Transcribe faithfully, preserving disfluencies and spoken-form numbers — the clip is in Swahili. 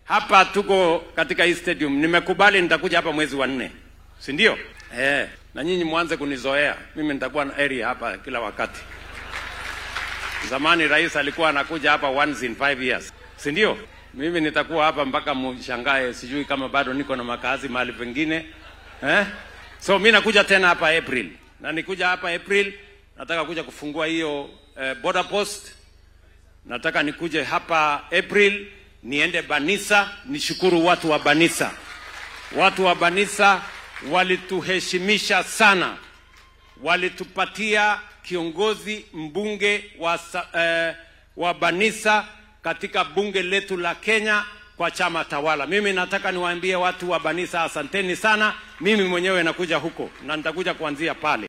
hapa tuko katika hii stadium. Nimekubali nitakuja hapa mwezi wa nne. Si ndio? Eh, na nyinyi mwanze kunizoea. Mimi nitakuwa na area hapa kila wakati. Zamani rais alikuwa anakuja hapa once in five years. Si ndio? Mimi nitakuwa hapa mpaka mshangae, sijui kama bado niko na makazi mahali pengine. Eh? So mimi nakuja tena hapa April. Na nikuja hapa April, nataka kuja kufungua hiyo eh, border post. Nataka nikuje hapa April, niende Banisa, nishukuru watu wa Banisa. Watu wa Banisa walituheshimisha sana. Walitupatia kiongozi mbunge wa, eh, wa Banisa katika bunge letu la Kenya kwa chama tawala. Mimi nataka niwaambie watu wa Banisa asanteni sana. Mimi mwenyewe nakuja huko na nitakuja kuanzia pale.